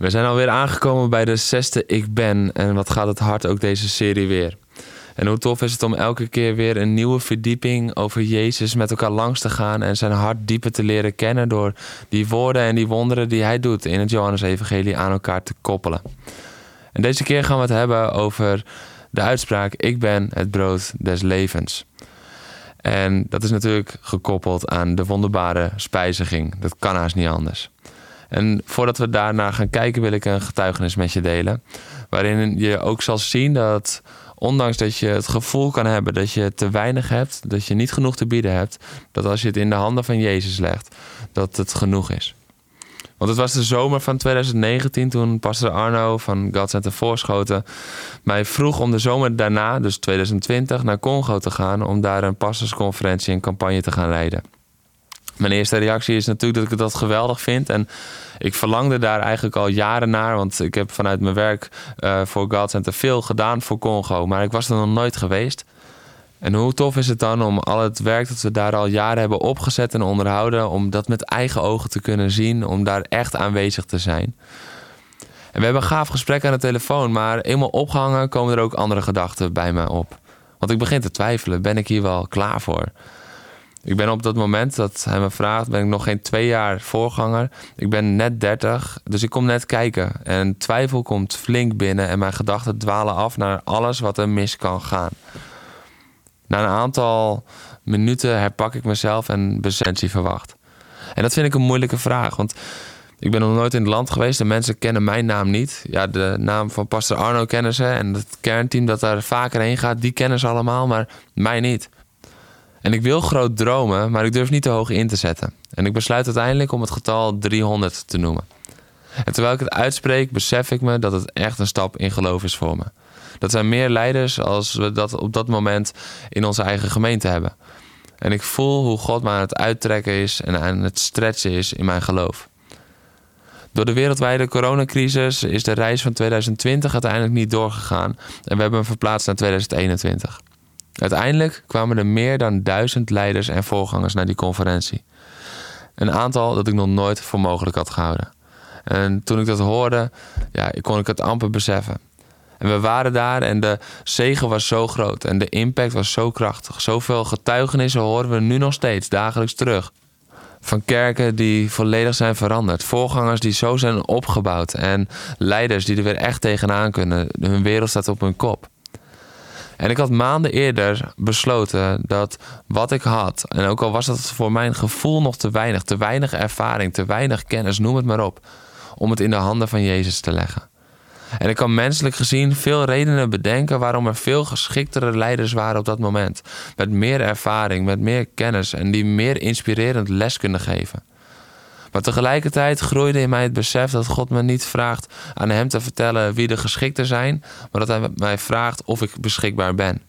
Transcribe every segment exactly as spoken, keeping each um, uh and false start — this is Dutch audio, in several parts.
We zijn alweer aangekomen bij de zesde Ik Ben. En wat gaat het hard ook deze serie weer. En hoe tof is het om elke keer weer een nieuwe verdieping over Jezus met elkaar langs te gaan en zijn hart dieper te leren kennen door die woorden en die wonderen die hij doet in het Johannesevangelie aan elkaar te koppelen. En deze keer gaan we het hebben over de uitspraak: ik ben het brood des levens. En dat is natuurlijk gekoppeld aan de wonderbare spijziging. Dat kan haast niet anders. En voordat we daarnaar gaan kijken wil ik een getuigenis met je delen, waarin je ook zal zien dat ondanks dat je het gevoel kan hebben dat je te weinig hebt, dat je niet genoeg te bieden hebt, dat als je het in de handen van Jezus legt, dat het genoeg is. Want het was de zomer van twintig negentien toen pastor Arno van God Center Voorschoten mij vroeg om de zomer daarna, dus twintig twintig, naar Congo te gaan om daar een pastorsconferentie en campagne te gaan leiden. Mijn eerste reactie is natuurlijk dat ik dat geweldig vind. En ik verlangde daar eigenlijk al jaren naar. Want ik heb vanuit mijn werk uh, voor God Center veel gedaan voor Congo. Maar ik was er nog nooit geweest. En hoe tof is het dan om al het werk dat we daar al jaren hebben opgezet en onderhouden, om dat met eigen ogen te kunnen zien. Om daar echt aanwezig te zijn. En we hebben een gaaf gesprek aan de telefoon. Maar eenmaal opgehangen komen er ook andere gedachten bij me op. Want ik begin te twijfelen. Ben ik hier wel klaar voor? Ik ben op dat moment dat hij me vraagt, ben ik nog geen twee jaar voorganger. Ik ben net dertig, dus ik kom net kijken. En twijfel komt flink binnen en mijn gedachten dwalen af naar alles wat er mis kan gaan. Na een aantal minuten herpak ik mezelf en besentie verwacht. En dat vind ik een moeilijke vraag, want ik ben nog nooit in het land geweest en mensen kennen mijn naam niet. Ja, de naam van pastor Arno kennen ze en het kernteam dat daar vaker heen gaat, die kennen ze allemaal, maar mij niet. En ik wil groot dromen, maar ik durf niet te hoog in te zetten. En ik besluit uiteindelijk om het getal driehonderd te noemen. En terwijl ik het uitspreek, besef ik me dat het echt een stap in geloof is voor me. Dat zijn meer leiders als we dat op dat moment in onze eigen gemeente hebben. En ik voel hoe God me aan het uittrekken is en aan het stretchen is in mijn geloof. Door de wereldwijde coronacrisis is de reis van twintig twintig uiteindelijk niet doorgegaan. En we hebben hem verplaatst naar twintig eenentwintig. Uiteindelijk kwamen er meer dan duizend leiders en voorgangers naar die conferentie. Een aantal dat ik nog nooit voor mogelijk had gehouden. En toen ik dat hoorde, ja, kon ik het amper beseffen. En we waren daar en de zegen was zo groot en de impact was zo krachtig. Zoveel getuigenissen horen we nu nog steeds dagelijks terug. Van kerken die volledig zijn veranderd. Voorgangers die zo zijn opgebouwd. En leiders die er weer echt tegenaan kunnen. Hun wereld staat op hun kop. En ik had maanden eerder besloten dat wat ik had, en ook al was dat voor mijn gevoel nog te weinig, te weinig ervaring, te weinig kennis, noem het maar op, om het in de handen van Jezus te leggen. En ik kan menselijk gezien veel redenen bedenken waarom er veel geschiktere leiders waren op dat moment. Met meer ervaring, met meer kennis en die meer inspirerend les kunnen geven. Maar tegelijkertijd groeide in mij het besef dat God me niet vraagt aan hem te vertellen wie de geschikten zijn, maar dat hij mij vraagt of ik beschikbaar ben.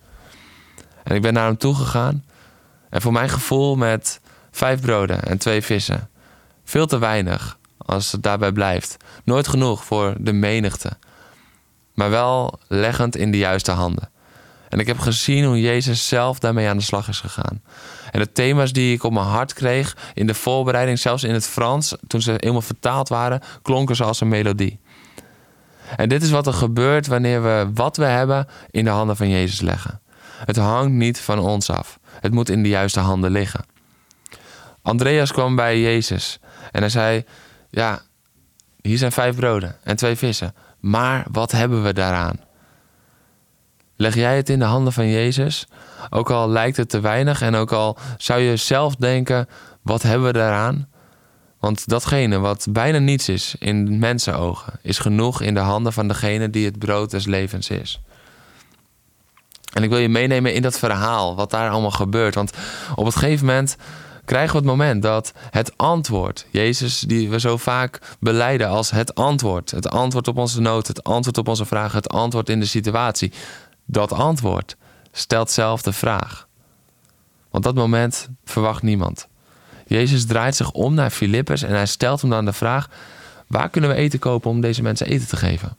En ik ben naar hem toegegaan en voor mijn gevoel met vijf broden en twee vissen. Veel te weinig als het daarbij blijft. Nooit genoeg voor de menigte, maar wel leggend in de juiste handen. En ik heb gezien hoe Jezus zelf daarmee aan de slag is gegaan. En de thema's die ik op mijn hart kreeg in de voorbereiding, zelfs in het Frans, toen ze helemaal vertaald waren, klonken ze als een melodie. En dit is wat er gebeurt wanneer we wat we hebben in de handen van Jezus leggen. Het hangt niet van ons af. Het moet in de juiste handen liggen. Andreas kwam bij Jezus en hij zei, ja, hier zijn vijf broden en twee vissen. Maar wat hebben we daaraan? Leg jij het in de handen van Jezus? Ook al lijkt het te weinig en ook al zou je zelf denken, wat hebben we daaraan? Want datgene wat bijna niets is in mensenogen, is genoeg in de handen van degene die het brood des levens is. En ik wil je meenemen in dat verhaal, wat daar allemaal gebeurt. Want op een gegeven moment krijgen we het moment dat het antwoord, Jezus die we zo vaak belijden als het antwoord, het antwoord op onze nood, het antwoord op onze vragen, het antwoord in de situatie, dat antwoord stelt zelf de vraag. Want dat moment verwacht niemand. Jezus draait zich om naar Filippus en hij stelt hem dan de vraag, waar kunnen we eten kopen om deze mensen eten te geven?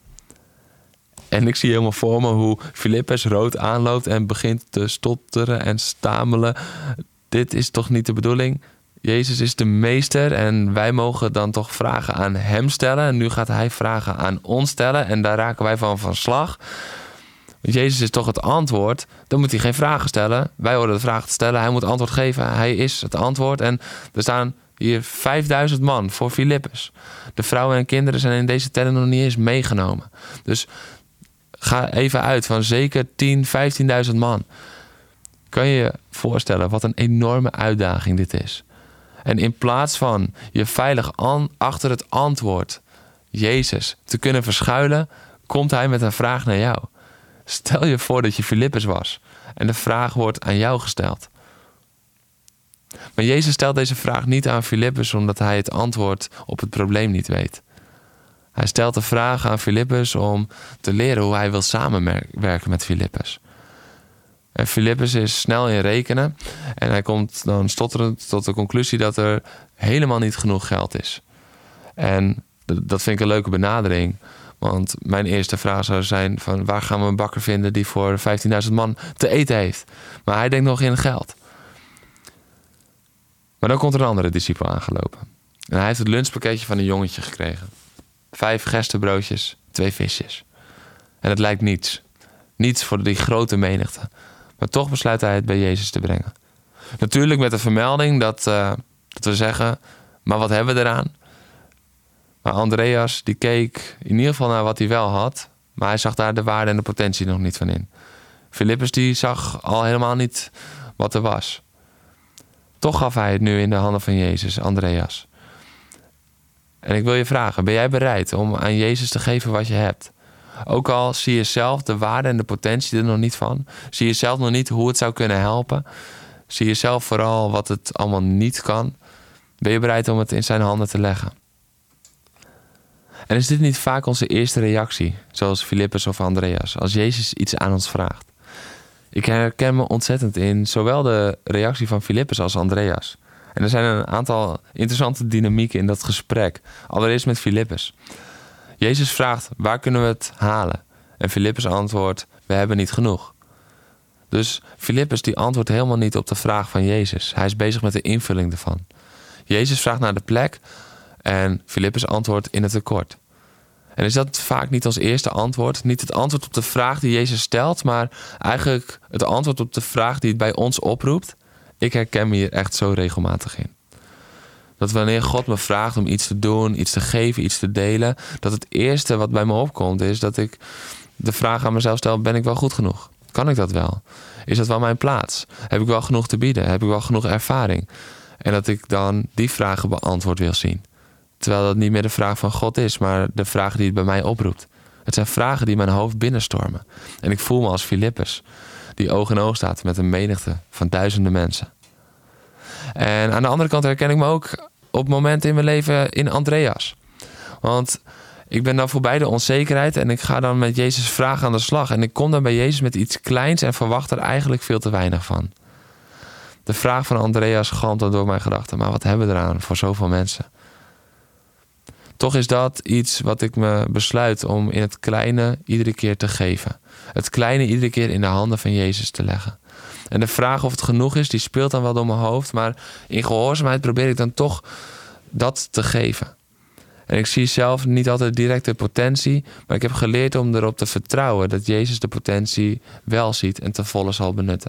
En ik zie helemaal voor me hoe Filippus rood aanloopt en begint te stotteren en stamelen. Dit is toch niet de bedoeling? Jezus is de meester en wij mogen dan toch vragen aan hem stellen. En nu gaat hij vragen aan ons stellen en daar raken wij van van slag. Want Jezus is toch het antwoord. Dan moet hij geen vragen stellen. Wij horen de vraag te stellen. Hij moet antwoord geven. Hij is het antwoord. En er staan hier vijfduizend man voor Filippus. De vrouwen en kinderen zijn in deze telling nog niet eens meegenomen. Dus ga even uit van zeker tien, vijftienduizend man. Kan je je voorstellen wat een enorme uitdaging dit is? En in plaats van je veilig an- achter het antwoord Jezus te kunnen verschuilen, komt hij met een vraag naar jou. Stel je voor dat je Filippus was en de vraag wordt aan jou gesteld. Maar Jezus stelt deze vraag niet aan Filippus omdat hij het antwoord op het probleem niet weet. Hij stelt de vraag aan Filippus om te leren hoe hij wil samenwerken met Filippus. En Filippus is snel in rekenen en hij komt dan stotterend tot de conclusie dat er helemaal niet genoeg geld is. En dat vind ik een leuke benadering. Want mijn eerste vraag zou zijn van waar gaan we een bakker vinden die voor vijftienduizend man te eten heeft. Maar hij denkt nog in geld. Maar dan komt er een andere discipel aangelopen. En hij heeft het lunchpakketje van een jongetje gekregen. Vijf gerstebroodjes, twee visjes. En het lijkt niets. Niets voor die grote menigte. Maar toch besluit hij het bij Jezus te brengen. Natuurlijk met de vermelding dat, uh, dat we zeggen, maar wat hebben we eraan? Maar Andreas die keek in ieder geval naar wat hij wel had. Maar hij zag daar de waarde en de potentie nog niet van in. Filippus die zag al helemaal niet wat er was. Toch gaf hij het nu in de handen van Jezus, Andreas. En ik wil je vragen, ben jij bereid om aan Jezus te geven wat je hebt? Ook al zie je zelf de waarde en de potentie er nog niet van. Zie je zelf nog niet hoe het zou kunnen helpen. Zie je zelf vooral wat het allemaal niet kan. Ben je bereid om het in zijn handen te leggen? En is dit niet vaak onze eerste reactie, zoals Filippus of Andreas, als Jezus iets aan ons vraagt? Ik herken me ontzettend in zowel de reactie van Filippus als Andreas. En er zijn een aantal interessante dynamieken in dat gesprek. Allereerst met Filippus. Jezus vraagt, waar kunnen we het halen? En Filippus antwoordt, we hebben niet genoeg. Dus Filippus die antwoordt helemaal niet op de vraag van Jezus. Hij is bezig met de invulling ervan. Jezus vraagt naar de plek en Filippus antwoordt in het tekort. En is dat vaak niet ons eerste antwoord? Niet het antwoord op de vraag die Jezus stelt, maar eigenlijk het antwoord op de vraag die het bij ons oproept? Ik herken me hier echt zo regelmatig in. Dat wanneer God me vraagt om iets te doen, iets te geven, iets te delen, dat het eerste wat bij me opkomt is dat ik de vraag aan mezelf stel, ben ik wel goed genoeg? Kan ik dat wel? Is dat wel mijn plaats? Heb ik wel genoeg te bieden? Heb ik wel genoeg ervaring? En dat ik dan die vragen beantwoord wil zien. Terwijl dat niet meer de vraag van God is, maar de vraag die het bij mij oproept. Het zijn vragen die mijn hoofd binnenstormen. En ik voel me als Filippus, die oog in oog staat met een menigte van duizenden mensen. En aan de andere kant herken ik me ook op momenten in mijn leven in Andreas. Want ik ben dan voorbij de onzekerheid en ik ga dan met Jezus' vragen aan de slag. En ik kom dan bij Jezus met iets kleins en verwacht er eigenlijk veel te weinig van. De vraag van Andreas galmt dan door mijn gedachten. Maar wat hebben we eraan voor zoveel mensen? Toch is dat iets wat ik me besluit om in het kleine iedere keer te geven. Het kleine iedere keer in de handen van Jezus te leggen. En de vraag of het genoeg is, die speelt dan wel door mijn hoofd. Maar in gehoorzaamheid probeer ik dan toch dat te geven. En ik zie zelf niet altijd direct de potentie. Maar ik heb geleerd om erop te vertrouwen dat Jezus de potentie wel ziet en ten volle zal benutten.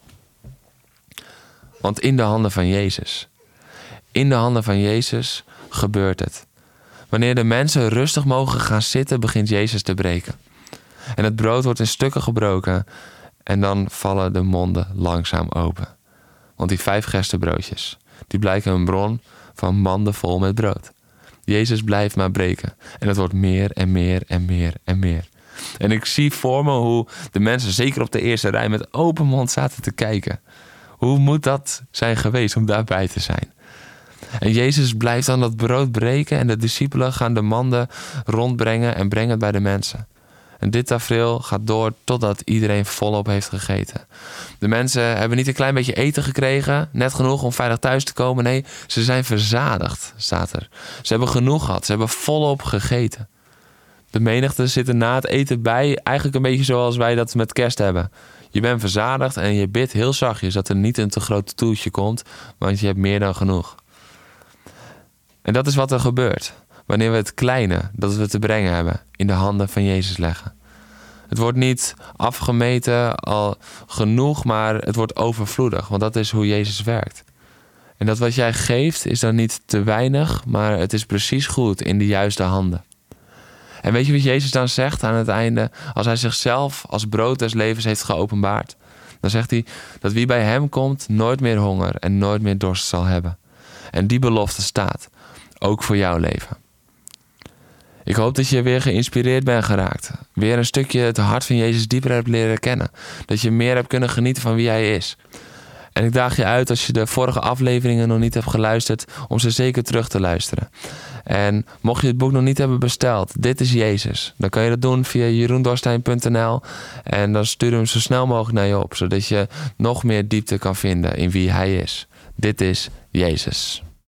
Want in de handen van Jezus, in de handen van Jezus gebeurt het. Wanneer de mensen rustig mogen gaan zitten, begint Jezus te breken. En het brood wordt in stukken gebroken. En dan vallen de monden langzaam open. Want die vijf gerstebroodjes, die blijken een bron van manden vol met brood. Jezus blijft maar breken. En het wordt meer en meer en meer en meer. En ik zie voor me hoe de mensen, zeker op de eerste rij, met open mond zaten te kijken. Hoe moet dat zijn geweest om daarbij te zijn? En Jezus blijft dan dat brood breken en de discipelen gaan de manden rondbrengen en brengen het bij de mensen. En dit tafereel gaat door totdat iedereen volop heeft gegeten. De mensen hebben niet een klein beetje eten gekregen, net genoeg om veilig thuis te komen. Nee, ze zijn verzadigd, staat er. Ze hebben genoeg gehad, ze hebben volop gegeten. De menigte zit er na het eten bij, eigenlijk een beetje zoals wij dat met kerst hebben. Je bent verzadigd en je bidt heel zachtjes dat er niet een te groot toeltje komt, want je hebt meer dan genoeg. En dat is wat er gebeurt wanneer we het kleine dat we te brengen hebben in de handen van Jezus leggen. Het wordt niet afgemeten al genoeg, maar het wordt overvloedig. Want dat is hoe Jezus werkt. En dat wat jij geeft is dan niet te weinig, maar het is precies goed in de juiste handen. En weet je wat Jezus dan zegt aan het einde? Als hij zichzelf als brood des levens heeft geopenbaard. Dan zegt hij dat wie bij hem komt nooit meer honger en nooit meer dorst zal hebben. En die belofte staat, ook voor jouw leven. Ik hoop dat je weer geïnspireerd bent geraakt. Weer een stukje het hart van Jezus dieper hebt leren kennen. Dat je meer hebt kunnen genieten van wie hij is. En ik daag je uit, als je de vorige afleveringen nog niet hebt geluisterd, om ze zeker terug te luisteren. En mocht je het boek nog niet hebben besteld, Dit is Jezus, dan kan je dat doen via jeroen dorstein punt n l en dan sturen we hem zo snel mogelijk naar je op, zodat je nog meer diepte kan vinden in wie hij is. Dit is Jezus.